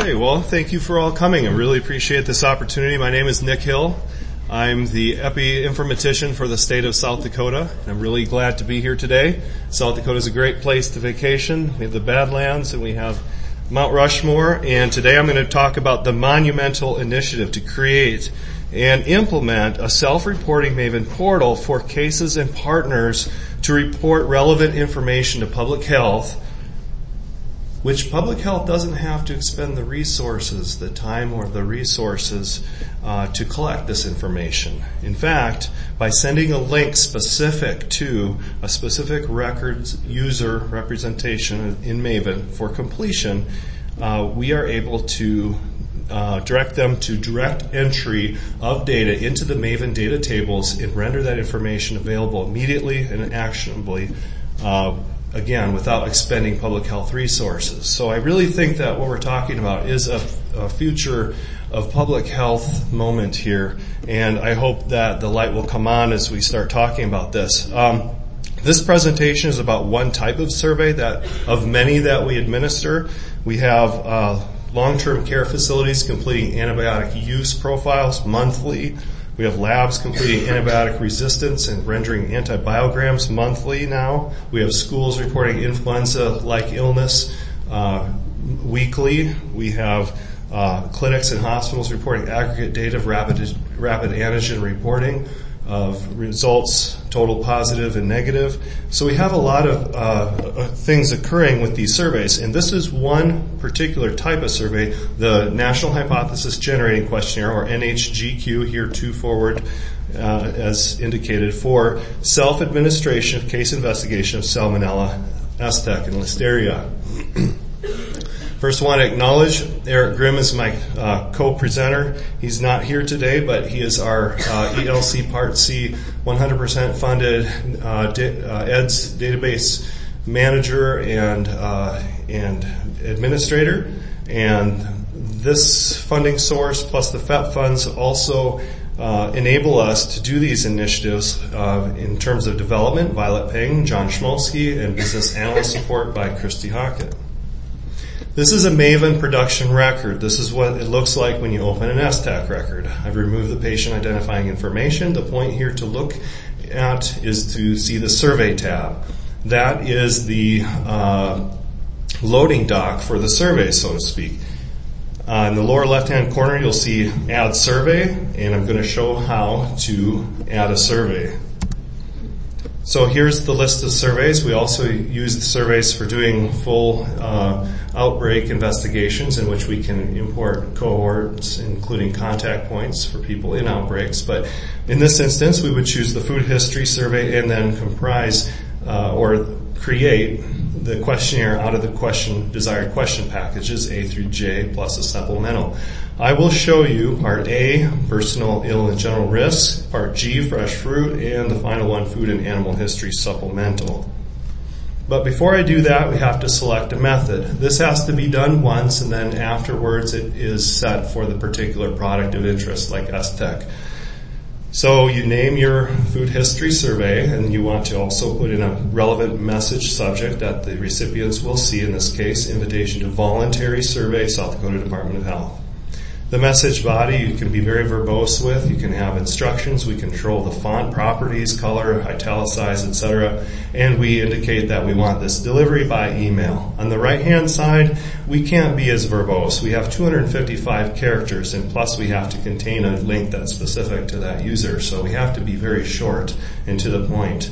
Okay, well, thank you for all coming. I really appreciate this opportunity. My name is Nick Hill. I'm the epi-informatician for the state of South Dakota. I'm really glad to be here today. South Dakota is a great place to vacation. We have the Badlands and we have Mount Rushmore. And today I'm going to talk about the monumental initiative to create and implement a self-reporting Maven portal for cases and partners to report relevant information to public health, which public health doesn't have to expend the resources, the time or the resources to collect this information. In fact, by sending a link specific to a specific records user representation in Maven for completion, we are able to direct them to direct entry of data into the Maven data tables and render that information available immediately and actionably, again, without expending public health resources. So I really think that what we're talking about is a future of public health moment here, and I hope that the light will come on as we start talking about this. This presentation is about one type of survey of many that we administer. We have long-term care facilities completing antibiotic use profiles monthly. We have labs completing antibiotic resistance and rendering antibiograms monthly now. We have schools reporting influenza-like illness weekly. We have clinics and hospitals reporting aggregate data of rapid antigen reporting of results, total positive and negative. So we have a lot of things occurring with these surveys, and this is one particular type of survey, the National Hypothesis Generating Questionnaire, or NHGQ, here two forward, as indicated, for self-administration of case investigation of Salmonella, STEC, and Listeria. First, I want to acknowledge Eric Grimm is my co-presenter. He's not here today, but he is our ELC Part C 100% funded EDS database manager and administrator. And this funding source plus the FEP funds also enable us to do these initiatives in terms of development. Violet Peng, John Schmolsky, and business analyst support by Christy Hockett. This is a Maven production record. This is what it looks like when you open an STAC record. I've removed the patient identifying information. The point here to look at is to see the survey tab. That is the loading dock for the survey, so to speak. In the lower left-hand corner, you'll see Add Survey, and I'm going to show how to add a survey. So here's the list of surveys. We also use the surveys for doing full outbreak investigations in which we can import cohorts, including contact points for people in outbreaks. But in this instance, we would choose the food history survey and then comprise or create the questionnaire out of the desired question packages, A through J, plus a supplemental. I will show you Part A, personal, ill, and general risks, Part G, fresh fruit, and the final one, food and animal history supplemental. But before I do that, we have to select a method. This has to be done once, and then afterwards it is set for the particular product of interest, like STEC. So you name your food history survey, and you want to also put in a relevant message subject that the recipients will see, in this case, invitation to voluntary survey, South Dakota Department of Health. The message body you can be very verbose with. You can have instructions. We control the font properties, color, italicize, etc. And we indicate that we want this delivery by email. On the right-hand side, we can't be as verbose. We have 255 characters, and plus we have to contain a link that's specific to that user. So we have to be very short and to the point.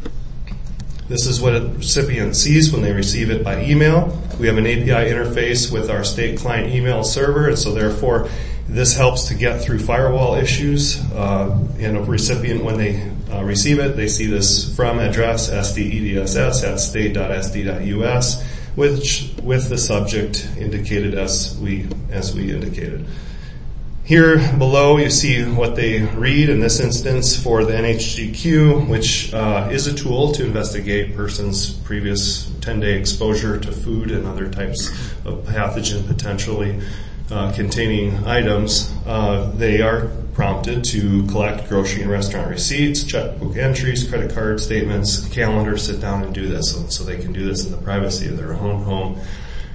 This is what a recipient sees when they receive it by email. We have an API interface with our state client email server, and so therefore this helps to get through firewall issues. And a recipient, when they receive it, they see this from address SDEDSS at state.sd.us, which with the subject indicated as we indicated. Here below you see what they read in this instance for the NHGQ, which is a tool to investigate person's previous 10-day exposure to food and other types of pathogen potentially containing items. They are prompted to collect grocery and restaurant receipts, checkbook entries, credit card statements, calendar, sit down and do this. So they can do this in the privacy of their own home.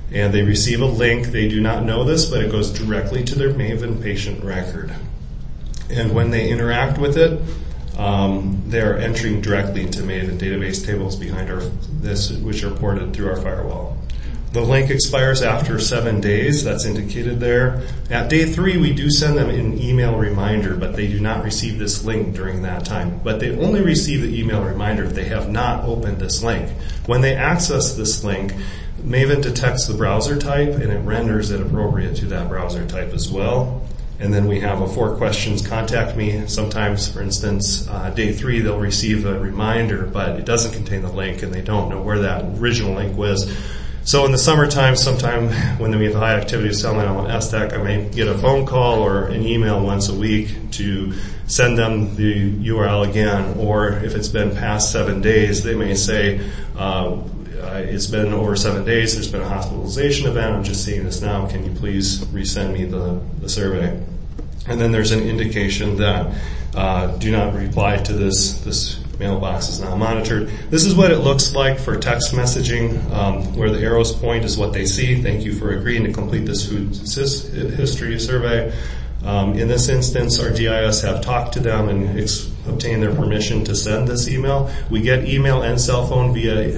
and they receive a link. They do not know this, but it goes directly to their Maven patient record. And when they interact with it, they're entering directly into Maven database tables behind which are ported through our firewall. The link expires after 7 days. That's indicated there. At day 3, we do send them an email reminder, but they do not receive this link during that time. But they only receive the email reminder if they have not opened this link. When they access this link, Maven detects the browser type and it renders it appropriate to that browser type as well. And then we have a 4 questions, contact me. Sometimes, for instance, day 3, they'll receive a reminder, but it doesn't contain the link and they don't know where that original link was. So in the summertime, sometime when we have high activity of Salmonella on STEC, I may get a phone call or an email once a week to send them the URL again. Or if it's been past 7 days, they may say, it's been over 7 days, there's been a hospitalization event, I'm just seeing this now, can you please resend me the survey? And then there's an indication that do not reply to this mailbox is now monitored. This is what it looks like for text messaging, where the arrows point is what they see. Thank you for agreeing to complete this food history survey. In this instance, our DIS have talked to them and obtained their permission to send this email. We get email and cell phone via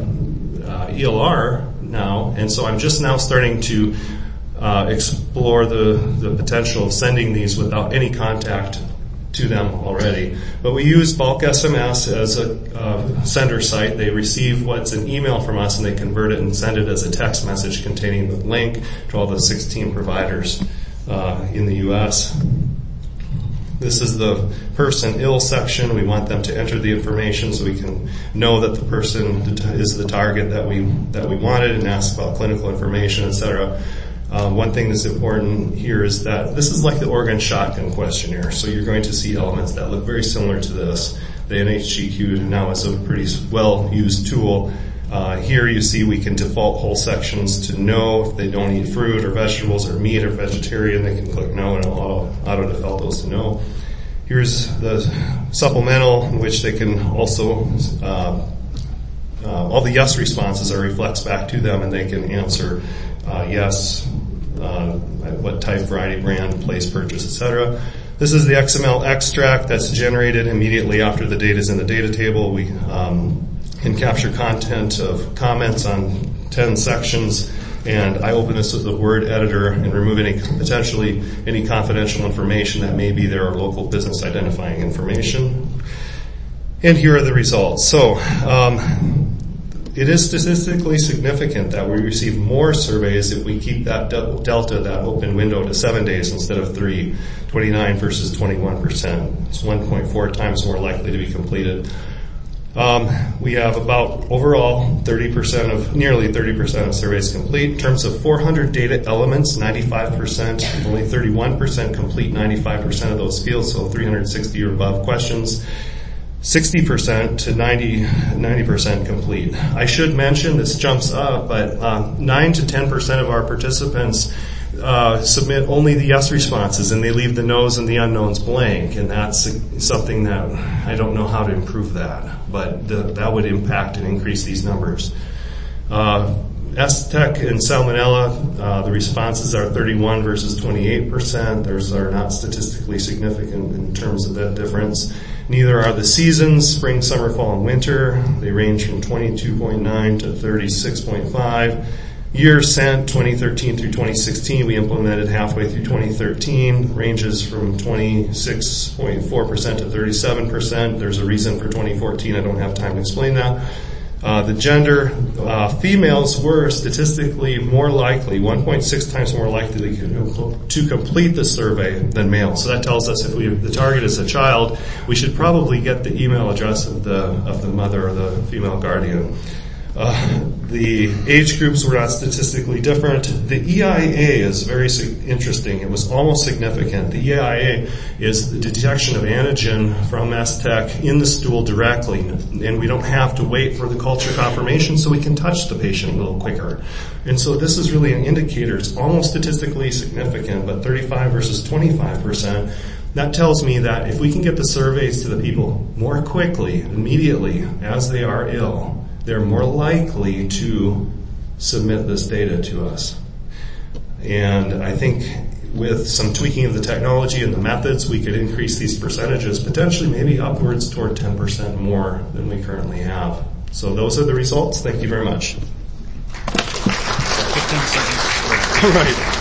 ELR now, and so I'm just now starting to explore the potential of sending these without any contact to them already. But we use bulk SMS as a sender site. They receive what's an email from us and they convert it and send it as a text message containing the link to all the 16 providers in the U.S. This is the person ill section. We want them to enter the information so we can know that the person is the target that we wanted and ask about clinical information, etc. One thing that's important here is that this is like the Oregon Shotgun questionnaire, so you're going to see elements that look very similar to this. The NHGQ now is a pretty well-used tool. Here you see we can default whole sections to no if they don't eat fruit or vegetables or meat or vegetarian. They can click no and it'll auto-default those to no. Here's the supplemental in which they can also, all the yes responses are reflects back to them and they can answer yes, what type, variety, brand, place, purchase, etc. This is the XML extract that's generated immediately after the data is in the data table. We can capture content of comments on 10 sections, and I open this with the word editor and remove potentially any confidential information that may be there or local business identifying information. And here are the results. So, it is statistically significant that we receive more surveys if we keep that delta, that open window, to 7 days instead of 3, 29 versus 21%. It's 1.4 times more likely to be completed. We have about overall nearly 30% of surveys complete. In terms of 400 data elements, 95%, only 31% complete 95% of those fields, so 360 or above questions. 60% to 90% complete. I should mention, this jumps up, but 9 to 10% of our participants submit only the yes responses and they leave the no's and the unknowns blank, and that's something that I don't know how to improve that, but that would impact and increase these numbers. STEC and Salmonella, the responses are 31 versus 28%. Those are not statistically significant in terms of that difference. Neither are the seasons, spring, summer, fall, and winter. They range from 22.9 to 36.5. Years sent, 2013 through 2016. We implemented halfway through 2013. Ranges from 26.4% to 37%. There's a reason for 2014. I don't have time to explain that. The gender, females were statistically more likely, 1.6 times more likely to complete the survey than males. So that tells us if the target is a child, we should probably get the email address of the mother or the female guardian. The age groups were not statistically different. The EIA is very interesting. It was almost significant. The EIA is the detection of antigen from STEC in the stool directly, and we don't have to wait for the culture confirmation, so we can touch the patient a little quicker. And so this is really an indicator. It's almost statistically significant, but 35 versus 25%. That tells me that if we can get the surveys to the people more quickly, immediately, as they are ill, they're more likely to submit this data to us. And I think with some tweaking of the technology and the methods, we could increase these percentages, potentially maybe upwards toward 10% more than we currently have. So those are the results. Thank you very much. 15 seconds. Right.